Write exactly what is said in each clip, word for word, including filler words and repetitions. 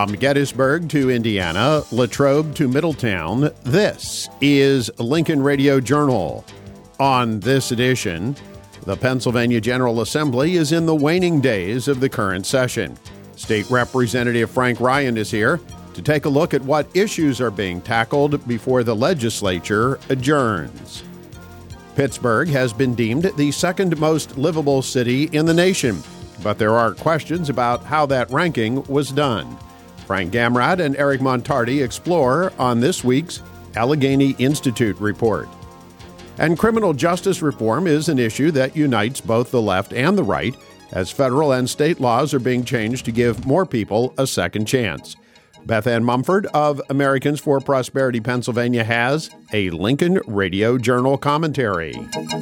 From Gettysburg to Indiana, Latrobe to Middletown, this is Lincoln Radio Journal. On this edition, the Pennsylvania General Assembly is in the waning days of the current session. State Representative Frank Ryan is here to take a look at what issues are being tackled before the legislature adjourns. Pittsburgh has been deemed the second most livable city in the nation, but there are questions about how that ranking was done. Frank Gamrad and Eric Montardi explore on this week's Allegheny Institute report. And criminal justice reform is an issue that unites both the left and the right, as federal and state laws are being changed to give more people a second chance. Beth Ann Mumford of Americans for Prosperity Pennsylvania has a Lincoln Radio Journal commentary.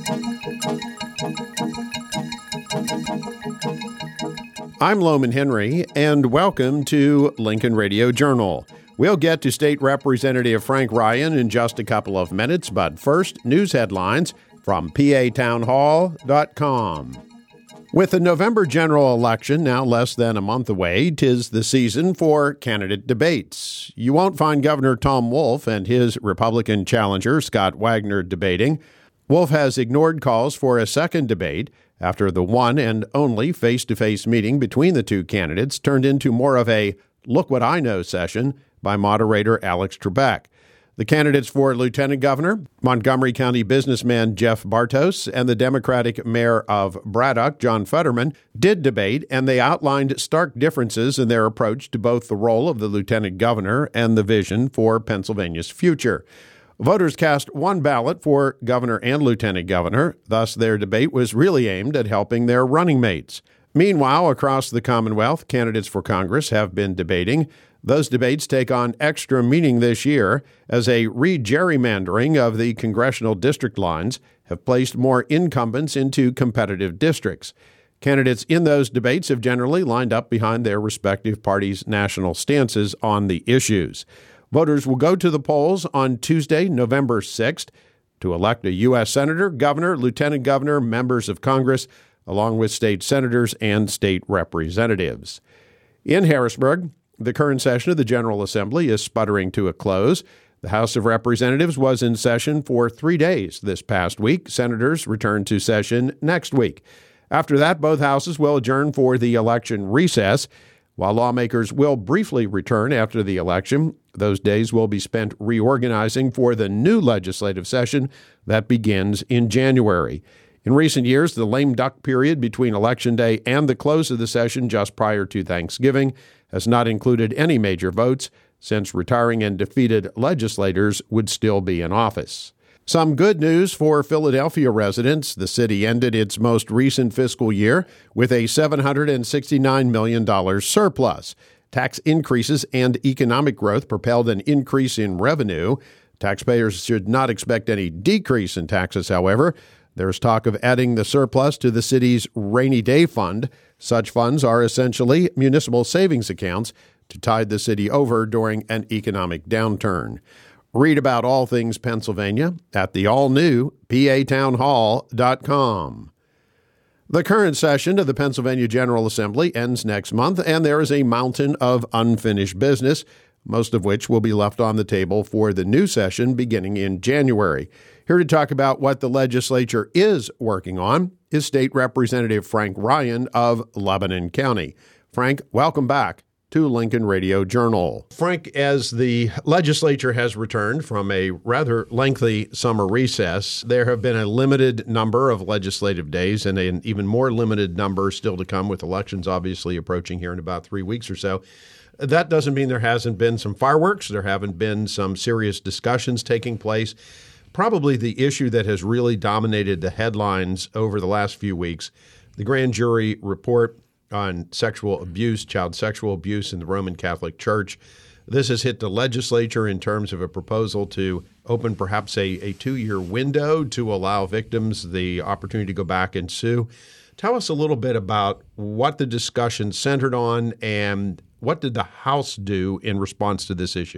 I'm Loman Henry, and welcome to Lincoln Radio Journal. We'll get to State Representative Frank Ryan in just a couple of minutes, but first, news headlines from P A town hall dot com. With the November general election now less than a month away, 'tis the season for candidate debates. You won't find Governor Tom Wolf and his Republican challenger, Scott Wagner, debating. Wolf has ignored calls for a second debate after the one and only face-to-face meeting between the two candidates turned into more of a look what I know session by moderator Alex Trebek. The candidates for Lieutenant Governor, Montgomery County businessman Jeff Bartos, and the Democratic mayor of Braddock, John Fetterman, did debate, and they outlined stark differences in their approach to both the role of the lieutenant governor and the vision for Pennsylvania's future. Voters cast one ballot for governor and lieutenant governor, thus their debate was really aimed at helping their running mates. Meanwhile, across the Commonwealth, candidates for Congress have been debating. Those debates take on extra meaning this year as a re-gerrymandering of the congressional district lines have placed more incumbents into competitive districts. Candidates in those debates have generally lined up behind their respective parties' national stances on the issues. Voters will go to the polls on Tuesday, November sixth, to elect a U S senator, governor, lieutenant governor, members of Congress, along with state senators and state representatives. In Harrisburg, the current session of the General Assembly is sputtering to a close. The House of Representatives was in session for three days this past week. Senators return to session next week. After that, both houses will adjourn for the election recess. While lawmakers will briefly return after the election, those days will be spent reorganizing for the new legislative session that begins in January. In recent years, the lame duck period between Election Day and the close of the session just prior to Thanksgiving has not included any major votes, since retiring and defeated legislators would still be in office. Some good news for Philadelphia residents. The city ended its most recent fiscal year with a seven hundred sixty-nine million dollars surplus. Tax increases and economic growth propelled an increase in revenue. Taxpayers should not expect any decrease in taxes, however. There's talk of adding the surplus to the city's rainy day fund. Such funds are essentially municipal savings accounts to tide the city over during an economic downturn. Read about all things Pennsylvania at the all-new P A town hall dot com. The current session of the Pennsylvania General Assembly ends next month, and there is a mountain of unfinished business, most of which will be left on the table for the new session beginning in January. Here to talk about what the legislature is working on is State Representative Frank Ryan of Lebanon County. Frank, welcome back to Lincoln Radio Journal. Frank, as the legislature has returned from a rather lengthy summer recess, there have been a limited number of legislative days and an even more limited number still to come, with elections obviously approaching here in about three weeks or so. That doesn't mean there hasn't been some fireworks. There haven't been some serious discussions taking place. Probably the issue that has really dominated the headlines over the last few weeks, the grand jury report on sexual abuse, child sexual abuse in the Roman Catholic Church. This has hit the legislature in terms of a proposal to open perhaps a, a two-year window to allow victims the opportunity to go back and sue. Tell us a little bit about what the discussion centered on and what did the House do in response to this issue?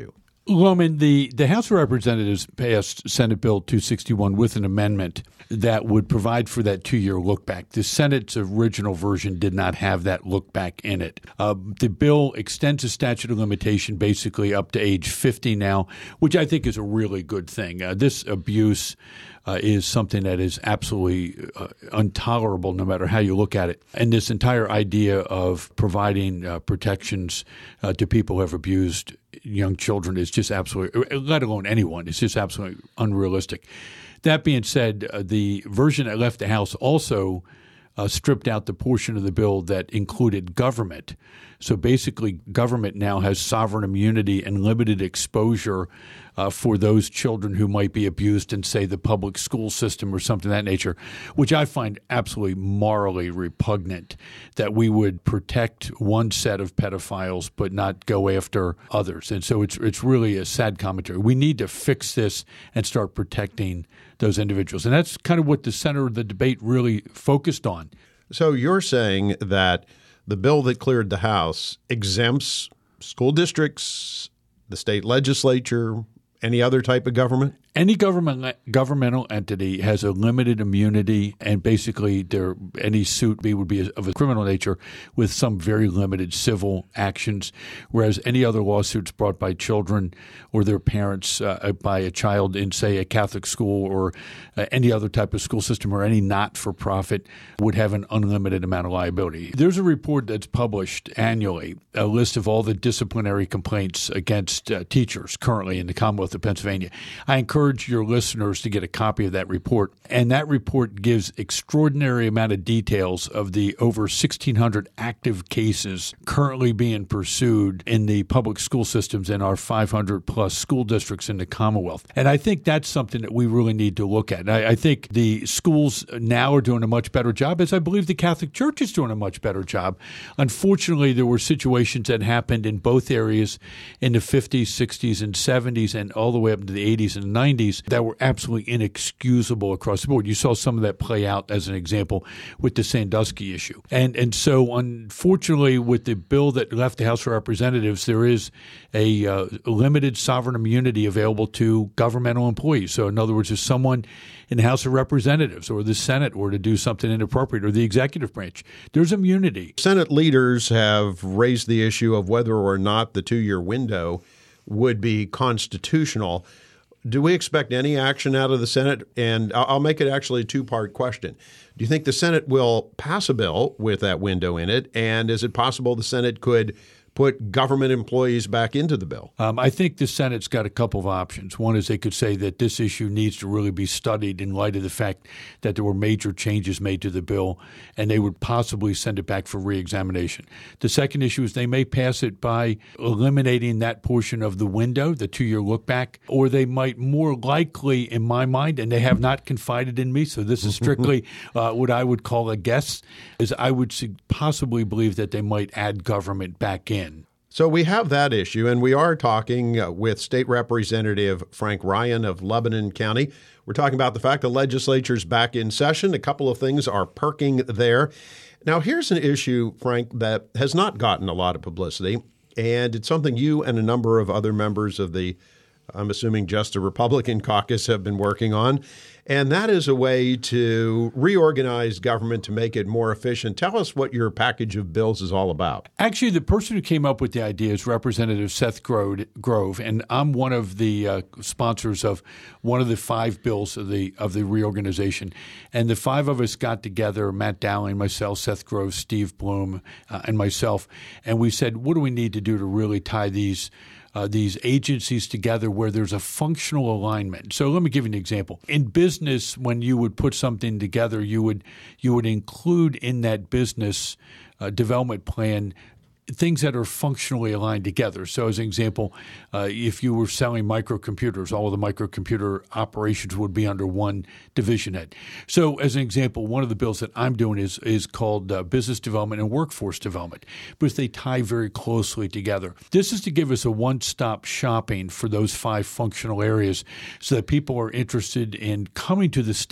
Loman, the, the House of Representatives passed Senate Bill two sixty-one with an amendment that would provide for that two-year look-back. The Senate's original version did not have that look-back in it. Uh, the bill extends the statute of limitation basically up to age fifty now, which I think is a really good thing. Uh, this abuse uh, is something that is absolutely uh, intolerable no matter how you look at it. And this entire idea of providing uh, protections uh, to people who have abused young children is just absolutely, let alone anyone, it's just absolutely unrealistic. That being said, uh, the version that left the House also uh, stripped out the portion of the bill that included government. So basically, government now has sovereign immunity and limited exposure uh, for those children who might be abused in, say, the public school system or something of that nature, which I find absolutely morally repugnant, that we would protect one set of pedophiles but not go after others. And so it's it's really a sad commentary. We need to fix this and start protecting those individuals. And that's kind of what the center of the debate really focused on. So you're saying that the bill that cleared the House exempts school districts, the state legislature, any other type of government? Any government governmental entity has a limited immunity, and basically there any suit be would be of a criminal nature with some very limited civil actions, whereas any other lawsuits brought by children or their parents uh, by a child in, say, a Catholic school or uh, any other type of school system or any not-for-profit would have an unlimited amount of liability. There's a report that's published annually, a list of all the disciplinary complaints against uh, teachers currently in the Commonwealth of Pennsylvania. I encourage your listeners to get a copy of that report. And that report gives extraordinary amount of details of the over sixteen hundred active cases currently being pursued in the public school systems in our five hundred plus school districts in the Commonwealth. And I think that's something that we really need to look at. I, I think the schools now are doing a much better job, as I believe the Catholic Church is doing a much better job. Unfortunately, there were situations that happened in both areas in the fifties, sixties, and seventies, and all the way up into the eighties and nineties that were absolutely inexcusable across the board. You saw some of that play out as an example with the Sandusky issue. And and so unfortunately, with the bill that left the House of Representatives, there is a uh, limited sovereign immunity available to governmental employees. So in other words, if someone in the House of Representatives or the Senate were to do something inappropriate, or the executive branch, there's immunity. Senate leaders have raised the issue of whether or not the two-year window would be constitutional. Do we expect any action out of the Senate? And I'll make it actually a two-part question. Do you think the Senate will pass a bill with that window in it? And is it possible the Senate could put government employees back into the bill? Um, I think the Senate's got a couple of options. One is they could say that this issue needs to really be studied in light of the fact that there were major changes made to the bill, and they would possibly send it back for reexamination. The second issue is they may pass it by eliminating that portion of the window, the two-year look back, or they might more likely, in my mind, and they have not confided in me, so this is strictly uh, what I would call a guess, is I would possibly believe that they might add government back in. So we have that issue, and we are talking uh, with State Representative Frank Ryan of Lebanon County. We're talking about the fact the legislature's back in session. A couple of things are perking there. Now, here's an issue, Frank, that has not gotten a lot of publicity, and it's something you and a number of other members of the, I'm assuming just the Republican caucus, have been working on, and that is a way to reorganize government to make it more efficient. Tell us what your package of bills is all about. Actually, the person who came up with the idea is Representative Seth Grove, and I'm one of the uh, sponsors of one of the five bills of the of the reorganization. And the five of us got together, Matt Dowling, myself, Seth Grove, Steve Bloom, uh, and myself, and we said, what do we need to do to really tie these Uh, these agencies together where there's a functional alignment. So let me give you an example. In business, when you would put something together, you would you would include in that business uh, development plan things that are functionally aligned together. So as an example, uh, if you were selling microcomputers, all of the microcomputer operations would be under one division head. So as an example, one of the bills that I'm doing is is called uh, Business Development and Workforce Development, because they tie very closely together. This is to give us a one-stop shopping for those five functional areas so that people are interested in coming to the state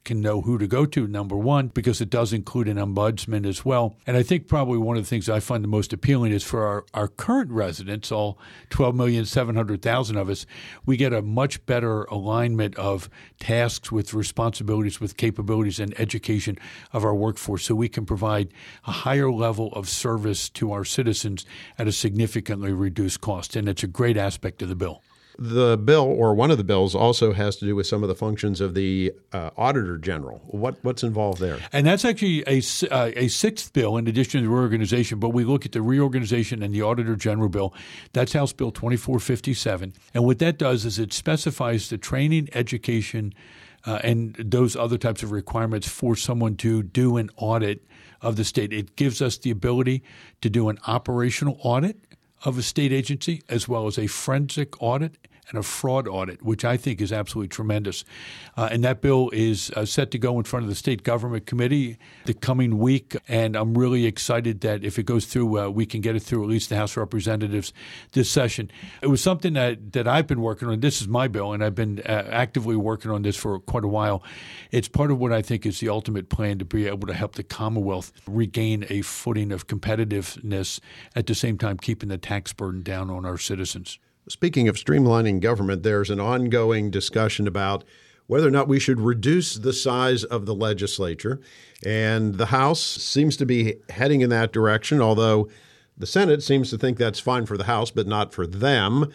can know who to go to, number one, because it does include an ombudsman as well. And I think probably one of the things I find the most appealing is for our, our current residents, all twelve million seven hundred thousand of us, we get a much better alignment of tasks with responsibilities, with capabilities and education of our workforce, so we can provide a higher level of service to our citizens at a significantly reduced cost. And it's a great aspect of the bill. The bill, or one of the bills, also has to do with some of the functions of the uh, Auditor General. What what's involved there? And that's actually a, uh, a sixth bill in addition to the reorganization, but we look at the reorganization and the Auditor General bill. That's House Bill twenty-four fifty-seven. And what that does is it specifies the training, education, uh, and those other types of requirements for someone to do an audit of the state. It gives us the ability to do an operational audit of a state agency, as well as a forensic audit and a fraud audit, which I think is absolutely tremendous. Uh, and that bill is uh, set to go in front of the State Government Committee the coming week. And I'm really excited that if it goes through, uh, we can get it through at least the House of Representatives this session. It was something that, that I've been working on. This is my bill, and I've been uh, actively working on this for quite a while. It's part of what I think is the ultimate plan to be able to help the Commonwealth regain a footing of competitiveness, at the same time keeping the tax burden down on our citizens. Speaking of streamlining government, there's an ongoing discussion about whether or not we should reduce the size of the legislature. And the House seems to be heading in that direction, although the Senate seems to think that's fine for the House, but not for them.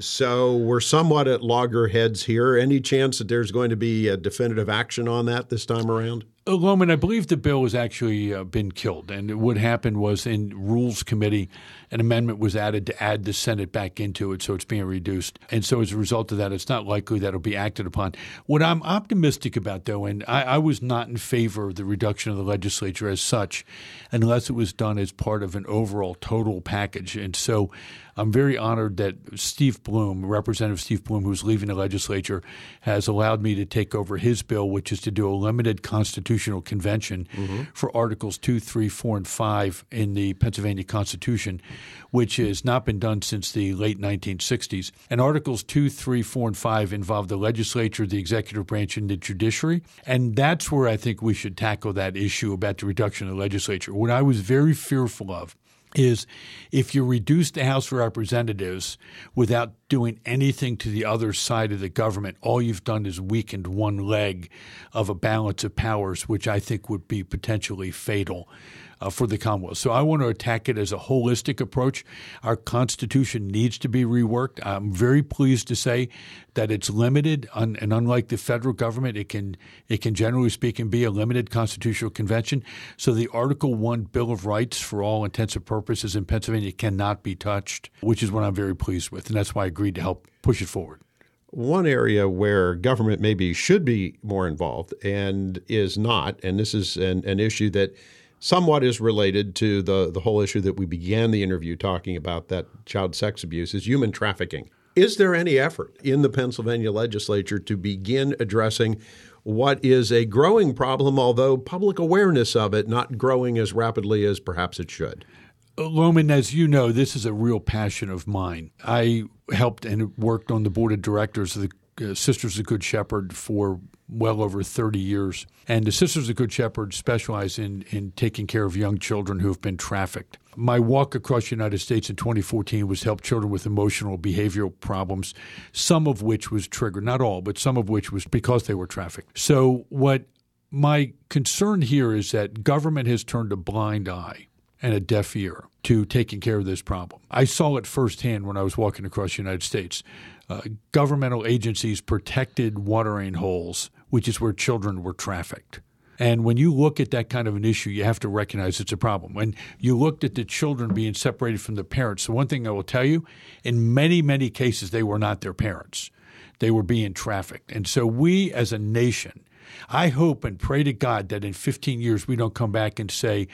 So we're somewhat at loggerheads here. Any chance that there's going to be a definitive action on that this time around? Loman, I believe the bill has actually uh, been killed. And what happened was in Rules Committee, an amendment was added to add the Senate back into it, so it's being reduced. And so as a result of that, it's not likely that it'll be acted upon. What I'm optimistic about, though, and I, I was not in favor of the reduction of the legislature as such, unless it was done as part of an overall total package. And so I'm very honored that Steve Bloom, Representative Steve Bloom, who's leaving the legislature, has allowed me to take over his bill, which is to do a limited constitutional convention mm-hmm. for Articles two, three, four, and five in the Pennsylvania Constitution, which has not been done since the late nineteen sixties. And Articles two, three, four, and five involve the legislature, the executive branch, and the judiciary. And that's where I think we should tackle that issue about the reduction of the legislature. What I was very fearful of is if you reduce the House of Representatives without doing anything to the other side of the government, all you've done is weakened one leg of a balance of powers, which I think would be potentially fatal uh, for the Commonwealth. So I want to attack it as a holistic approach. Our Constitution needs to be reworked. I'm very pleased to say that it's limited, and unlike the federal government, it can it can generally speaking be a limited constitutional convention. So the Article One Bill of Rights, for all intents and purposes in Pennsylvania, cannot be touched, which is what I'm very pleased with, and that's why I agreed to help push it forward. One area where government maybe should be more involved and is not, and this is an, an issue that somewhat is related to the, the whole issue that we began the interview talking about, that child sex abuse, is human trafficking. Is there any effort in the Pennsylvania legislature to begin addressing what is a growing problem, although public awareness of it not growing as rapidly as perhaps it should? Loman, as you know, this is a real passion of mine. I helped and worked on the board of directors of the uh, Sisters of the Good Shepherd for well over thirty years. And the Sisters of the Good Shepherd specialize in, in taking care of young children who have been trafficked. My walk across the United States in twenty fourteen was to help children with emotional behavioral problems, some of which was triggered, not all, but some of which was because they were trafficked. So what my concern here is that government has turned a blind eye and a deaf ear to taking care of this problem. I saw it firsthand when I was walking across the United States. Uh, governmental agencies protected watering holes, which is where children were trafficked. And when you look at that kind of an issue, you have to recognize it's a problem. When you looked at the children being separated from the parents, the one thing I will tell you, in many, many cases, they were not their parents. They were being trafficked. And so we as a nation, I hope and pray to God that in fifteen years we don't come back and say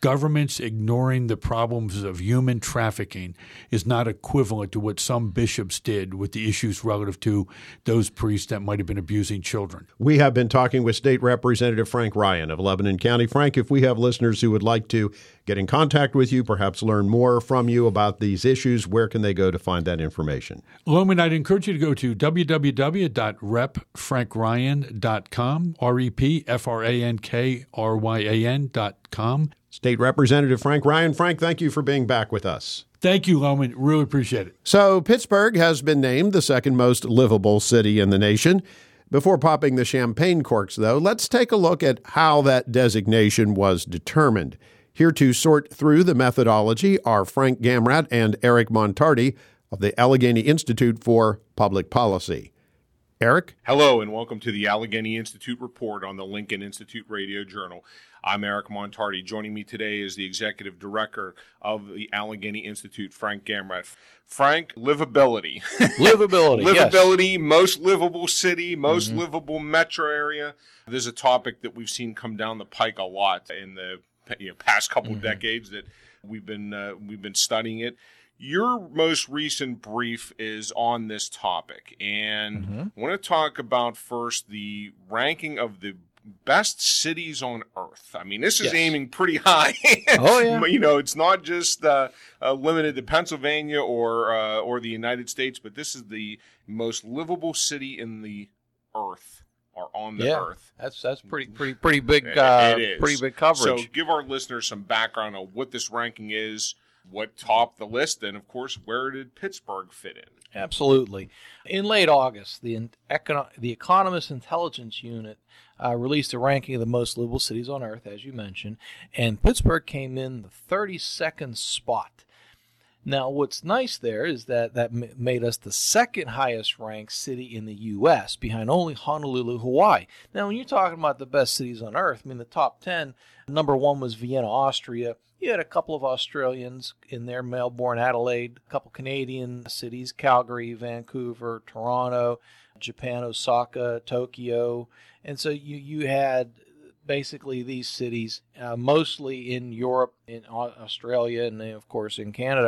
governments ignoring the problems of human trafficking is not equivalent to what some bishops did with the issues relative to those priests that might have been abusing children. We have been talking with State Representative Frank Ryan of Lebanon County. Frank, if we have listeners who would like to get in contact with you, perhaps learn more from you about these issues, where can they go to find that information? Loman, I'd encourage you to go to w w w dot rep frank ryan dot com, R E P F R A N K R Y A N dot com. State Representative Frank Ryan. Frank, thank you for being back with us. Thank you, Loman. Really appreciate it. So Pittsburgh has been named the second most livable city in the nation. Before popping the champagne corks, though, let's take a look at how that designation was determined. Here to sort through the methodology are Frank Gamrat and Eric Montardi of the Allegheny Institute for Public Policy. Eric? Hello, and welcome to the Allegheny Institute Report on the Lincoln Institute Radio Journal. I'm Eric Montardi. Joining me today is the Executive Director of the Allegheny Institute, Frank Gamrat. Frank, livability. Livability, Livability, yes. Most livable city, most Mm-hmm. livable metro area. This is a topic that we've seen come down the pike a lot in the you know, past couple Mm-hmm. of decades that we've been uh, we've been studying it. Your most recent brief is on this topic, and Mm-hmm. I want to talk about first the ranking of the best cities on Earth. I mean, this is Yes. aiming pretty high. Oh, yeah. You know, it's not just uh, uh, limited to Pennsylvania or uh, or the United States, but this is the most livable city in the Earth, or on the yeah, Earth. that's that's pretty pretty pretty big It- uh, it is. pretty big coverage. So give our listeners some background on what this ranking is, what topped the list, and, of course, where did Pittsburgh fit in? Absolutely. In late August, the Econo- the Economist Intelligence Unit uh, released a ranking of the most livable cities on Earth, as you mentioned, and Pittsburgh came in the thirty-second spot. Now, what's nice there is that that m- made us the second highest ranked city in the U S, behind only Honolulu, Hawaii. Now, when you're talking about the best cities on Earth, I mean, the top ten, number one was Vienna, Austria. You had a couple of Australians in there, Melbourne, Adelaide, a couple Canadian cities, Calgary, Vancouver, Toronto, Japan, Osaka, Tokyo. And so you, you had basically these cities, uh, mostly in Europe, in Australia, and then, of course, in Canada.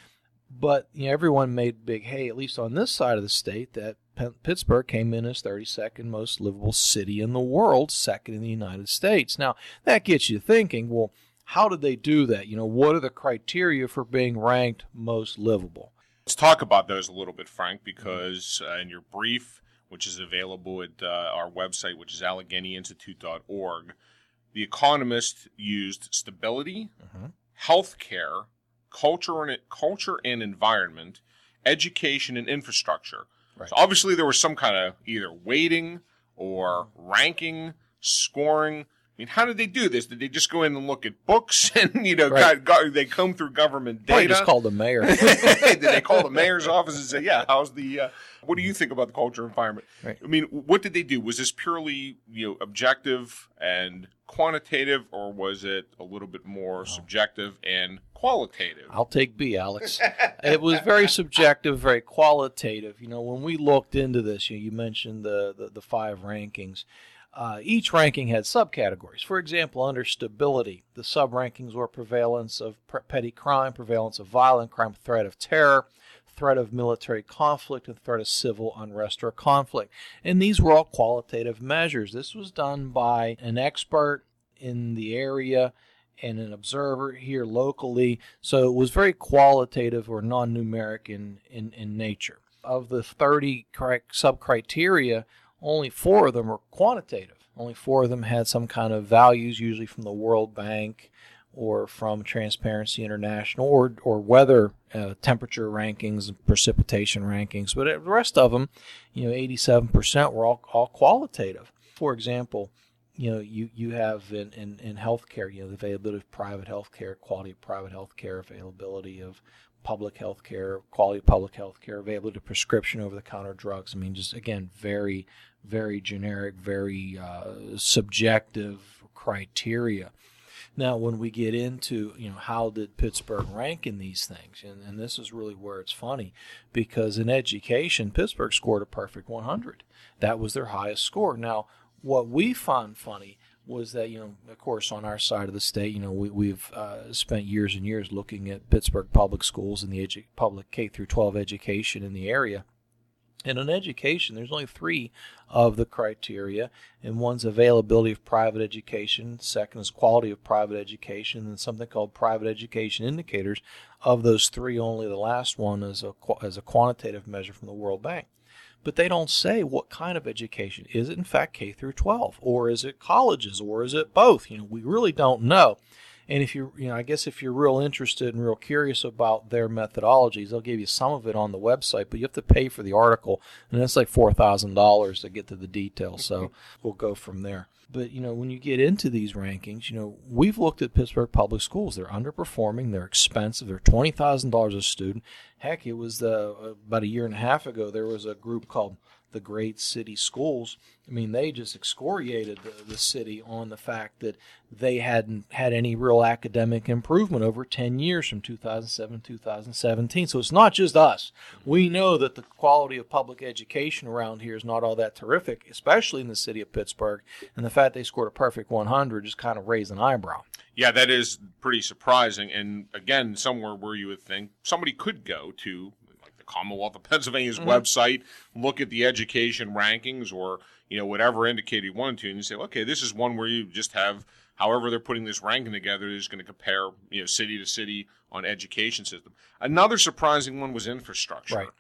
But you know, everyone made big hay, at least on this side of the state, that P- Pittsburgh came in as thirty-second most livable city in the world, second in the United States. Now, that gets you thinking, well, how did they do that? You know, what are the criteria for being ranked most livable? Let's talk about those a little bit, Frank, because uh, in your brief, which is available at uh, our website, which is allegheny institute dot org, The Economist used stability, Mm-hmm. health care, culture and, culture and environment, education, and infrastructure. Right. So obviously there was some kind of either weighting or ranking, scoring. I mean, how did they do this? Did they just go in and look at books and, you know, Right. got, got, they comb through government Probably data? just called the mayor. Did they call the mayor's office and say, yeah, how's the, uh, what do you think about the culture environment? Right. I mean, what did they do? Was this purely, you know, objective and quantitative, or was it a little bit more subjective and qualitative? I'll take B, Alex. It was very subjective, very qualitative. You know, when we looked into this, you, know, you mentioned the, the, the five rankings. Uh, each ranking had subcategories. For example, under stability, the sub-rankings were prevalence of pre- petty crime, prevalence of violent crime, threat of terror, threat of military conflict, and threat of civil unrest or conflict. And these were all qualitative measures. This was done by an expert in the area and an observer here locally. So it was very qualitative or non-numeric in, in, in nature. Of the thirty correct sub-criteria, only four of them were quantitative. Only four of them had some kind of values, usually from the World Bank or from Transparency International, or or weather uh, temperature rankings, precipitation rankings. But the rest of them, you know, eighty-seven percent were all, all qualitative. For example, you know, you, you have in, in, in healthcare, you know, the availability of private healthcare, quality of private healthcare, availability of public health care, quality of public health care, availability of prescription over-the-counter drugs. I mean, just, again, very, very generic, very uh, subjective criteria. Now, when we get into, you know, how did Pittsburgh rank in these things, and, and this is really where it's funny, because in education, Pittsburgh scored a perfect one hundred. That was their highest score. Now, what we found funny was that, you know, of course, on our side of the state, you know, we, we've uh, spent years and years looking at Pittsburgh public schools and the edu- public K through twelve education in the area. And in education, there's only three of the criteria, and one's availability of private education, second is quality of private education, and something called private education indicators. Of those three, only the last one is a, is a quantitative measure from the World Bank. But they don't say what kind of education. Is it, in fact, K through twelve, or is it colleges, or is it both? You know, we really don't know. And if you, you know, I guess if you're real interested and real curious about their methodologies, they'll give you some of it on the website, but you have to pay for the article, and that's like four thousand dollars to get to the details. So we'll go from there. But, you know, when you get into these rankings, you know, we've looked at Pittsburgh public schools. They're underperforming. They're expensive. They're twenty thousand dollars a student. Heck, it was the, about a year and a half ago, there was a group called the Great City Schools. I mean, they just excoriated the, the city on the fact that they hadn't had any real academic improvement over ten years from two thousand seven to two thousand seventeen. So it's not just us. We know that the quality of public education around here is not all that terrific, especially in the city of Pittsburgh. And the fact they scored a perfect one hundred just kind of raised an eyebrow. Yeah, that is pretty surprising. And again, somewhere where you would think somebody could go to, like the Commonwealth of Pennsylvania's mm-hmm. website, look at the education rankings or, you know, whatever indicator you want to, and you say, okay, this is one where you just have, however they're putting this ranking together, they're just going to compare, you know, city to city on education system. Another surprising one was infrastructure. Right.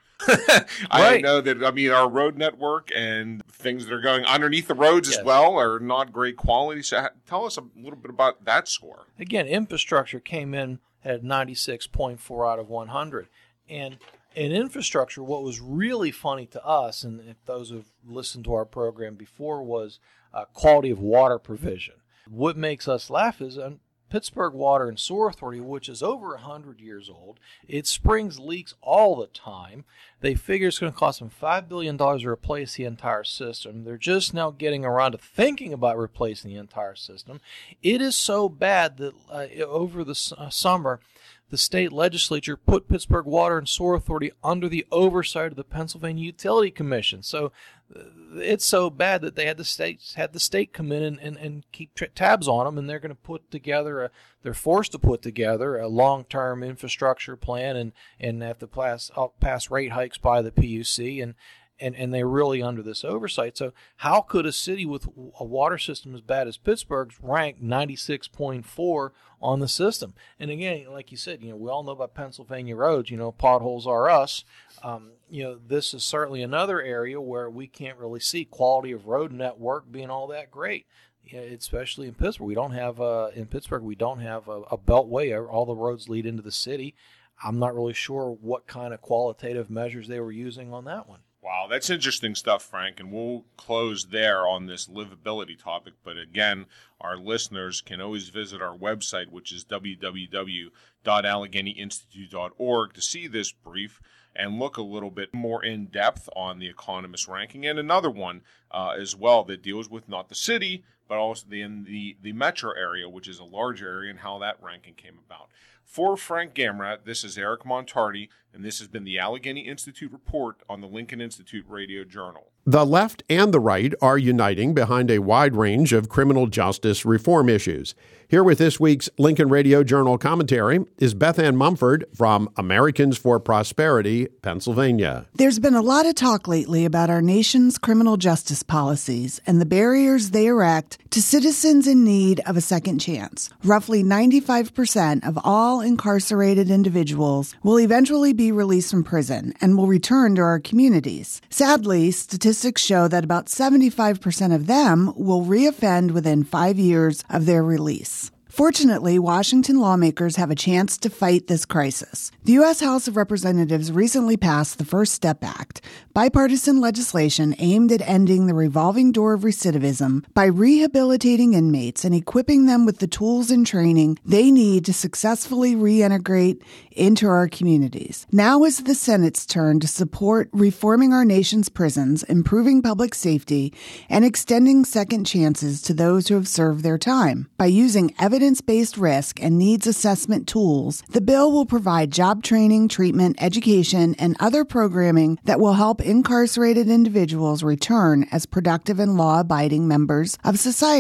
I right. know that, I mean, our road network and things that are going underneath the roads yes. as well are not great quality. So tell us a little bit about that score. Again, infrastructure came in at ninety-six point four out of one hundred. And in infrastructure, what was really funny to us, and if those who've listened to our program before, was uh, quality of water provision. What makes us laugh is um, Pittsburgh Water and Sewer Authority, which is over one hundred years old, it springs leaks all the time. They figure it's going to cost them five billion dollars to replace the entire system. They're just now getting around to thinking about replacing the entire system. It is so bad that uh, over the uh, summer, the state legislature put Pittsburgh Water and Sewer Authority under the oversight of the Pennsylvania Utility Commission. So uh, it's so bad that they had the state had the state come in and, and, and keep t- tabs on them, and they're going to put together a, they're forced to put together a long-term infrastructure plan and, and have to pass, uh, pass rate hikes by the P U C, and And, and they're really under this oversight. So how could a city with a water system as bad as Pittsburgh's rank ninety-six point four on the system? And again, like you said, you know, we all know about Pennsylvania roads. You know, potholes are us. Um, you know, this is certainly another area where we can't really see quality of road network being all that great. You know, especially in Pittsburgh, we don't have uh, in Pittsburgh we don't have a, a beltway. All the roads lead into the city. I'm not really sure what kind of qualitative measures they were using on that one. Wow, that's interesting stuff, Frank, and we'll close there on this livability topic. But again, our listeners can always visit our website, which is w w w dot allegheny institute dot org, to see this brief and look a little bit more in depth on the Economist ranking, and another one uh, as well that deals with not the city, but also the, in the, the metro area, which is a large area, and how that ranking came about. For Frank Gamrat, this is Eric Montardi, and this has been the Allegheny Institute Report on the Lincoln Institute Radio Journal. The left and the right are uniting behind a wide range of criminal justice reform issues. Here with this week's Lincoln Radio Journal commentary is Beth Ann Mumford from Americans for Prosperity, Pennsylvania. There's been a lot of talk lately about our nation's criminal justice policies and the barriers they erect to citizens in need of a second chance. Roughly ninety-five percent of all incarcerated individuals will eventually be released from prison and will return to our communities. Sadly, statistics show that about seventy-five percent of them will reoffend within five years of their release. Fortunately, Washington lawmakers have a chance to fight this crisis. The U S House of Representatives recently passed the First Step Act, bipartisan legislation aimed at ending the revolving door of recidivism by rehabilitating inmates and equipping them with the tools and training they need to successfully reintegrate into our communities. Now is the Senate's turn to support reforming our nation's prisons, improving public safety, and extending second chances to those who have served their time. By using evidence-based risk and needs assessment tools, the bill will provide job training, treatment, education, and other programming that will help incarcerated individuals return as productive and law-abiding members of society.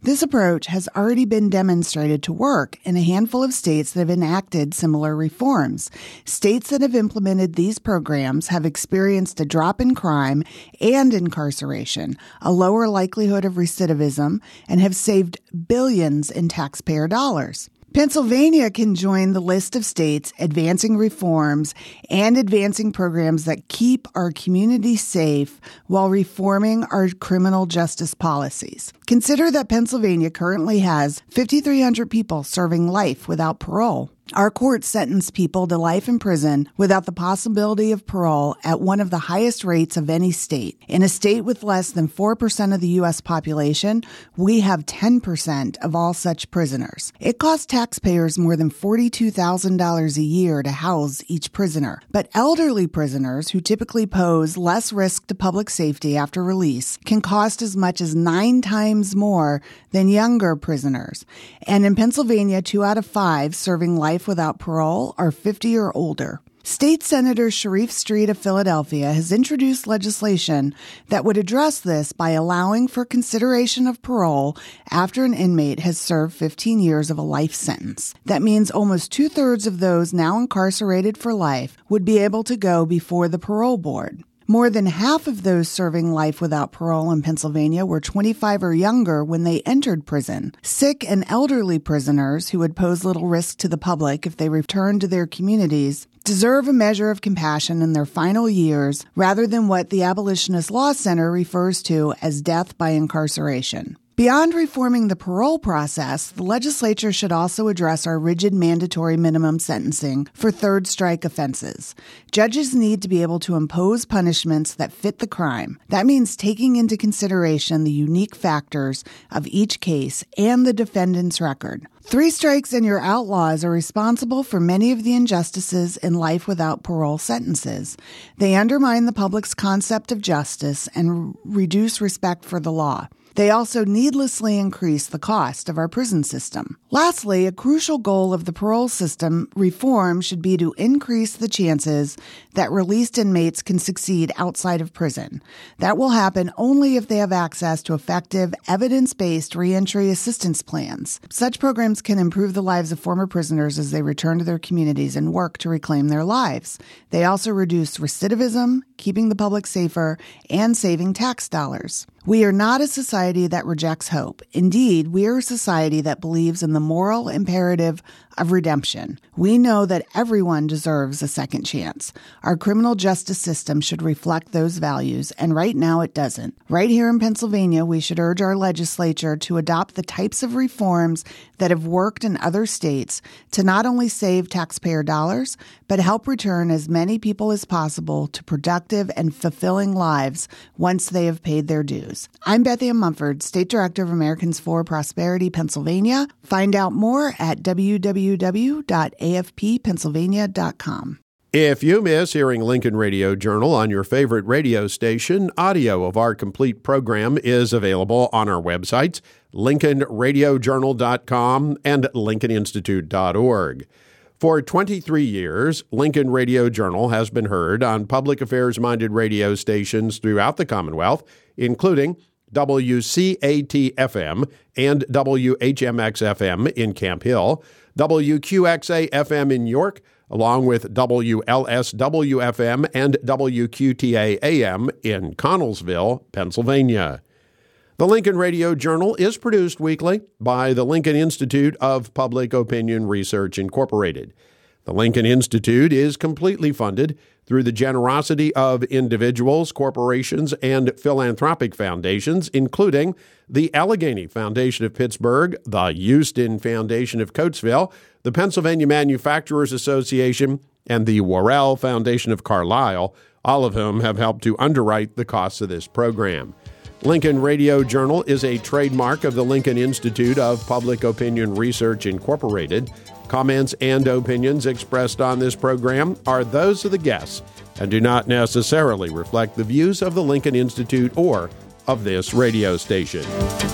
This approach has already been demonstrated to work in a handful of states that have enacted similar reforms. States that have implemented these programs have experienced a drop in crime and incarceration, a lower likelihood of recidivism, and have saved billions in taxpayer dollars. Pennsylvania can join the list of states advancing reforms and advancing programs that keep our community safe while reforming our criminal justice policies. Consider that Pennsylvania currently has five thousand three hundred people serving life without parole. Our courts sentence people to life in prison without the possibility of parole at one of the highest rates of any state. In a state with less than four percent of the U S population, we have ten percent of all such prisoners. It costs taxpayers more than forty-two thousand dollars a year to house each prisoner. But elderly prisoners, who typically pose less risk to public safety after release, can cost as much as nine times more than younger prisoners. And in Pennsylvania, two out of five serving life without parole are fifty or older. State Senator Sharif Street of Philadelphia has introduced legislation that would address this by allowing for consideration of parole after an inmate has served fifteen years of a life sentence. That means almost two-thirds of those now incarcerated for life would be able to go before the parole board. More than half of those serving life without parole in Pennsylvania were twenty-five or younger when they entered prison. Sick and elderly prisoners who would pose little risk to the public if they returned to their communities deserve a measure of compassion in their final years rather than what the Abolitionist Law Center refers to as death by incarceration. Beyond reforming the parole process, the legislature should also address our rigid mandatory minimum sentencing for third strike offenses. Judges need to be able to impose punishments that fit the crime. That means taking into consideration the unique factors of each case and the defendant's record. Three strikes and your outlaws are responsible for many of the injustices in life without parole sentences. They undermine the public's concept of justice and reduce respect for the law. They also needlessly increase the cost of our prison system. Lastly, a crucial goal of the parole system reform should be to increase the chances that released inmates can succeed outside of prison. That will happen only if they have access to effective, evidence-based reentry assistance plans. Such programs can improve the lives of former prisoners as they return to their communities and work to reclaim their lives. They also reduce recidivism, keeping the public safer, and saving tax dollars. We are not a society that rejects hope. Indeed, we are a society that believes in the moral imperative of redemption. We know that everyone deserves a second chance. Our criminal justice system should reflect those values, and right now it doesn't. Right here in Pennsylvania, we should urge our legislature to adopt the types of reforms that have worked in other states to not only save taxpayer dollars, but help return as many people as possible to productive and fulfilling lives once they have paid their dues. I'm Bethia Mumford, State Director of Americans for Prosperity, Pennsylvania. Find out more at w w w dot a f p pennsylvania dot com. If you miss hearing Lincoln Radio Journal on your favorite radio station, audio of our complete program is available on our websites, lincoln radio journal dot com and lincoln institute dot org. For twenty-three years, Lincoln Radio Journal has been heard on public affairs-minded radio stations throughout the Commonwealth, including W C A T F M and W H M X F M in Camp Hill, W Q X A F M in York, along with W L S W F M and W Q T A A M in Connellsville, Pennsylvania. The Lincoln Radio Journal is produced weekly by the Lincoln Institute of Public Opinion Research, Incorporated. The Lincoln Institute is completely funded through the generosity of individuals, corporations, and philanthropic foundations, including the Allegheny Foundation of Pittsburgh, the Houston Foundation of Coatesville, the Pennsylvania Manufacturers Association, and the Worrell Foundation of Carlisle, all of whom have helped to underwrite the costs of this program. Lincoln Radio Journal is a trademark of the Lincoln Institute of Public Opinion Research, Incorporated. Comments and opinions expressed on this program are those of the guests and do not necessarily reflect the views of the Lincoln Institute or of this radio station.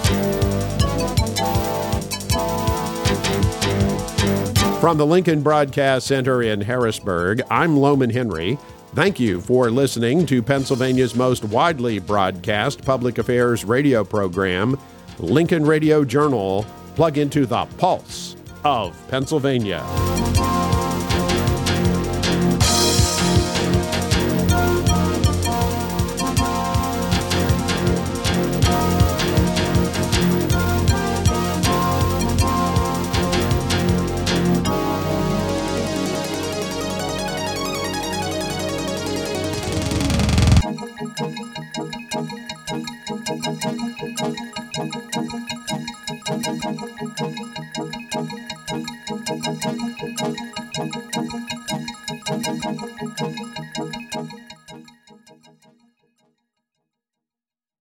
From the Lincoln Broadcast Center in Harrisburg, I'm Loman Henry. Thank you for listening to Pennsylvania's most widely broadcast public affairs radio program, Lincoln Radio Journal. Plug into the pulse of Pennsylvania.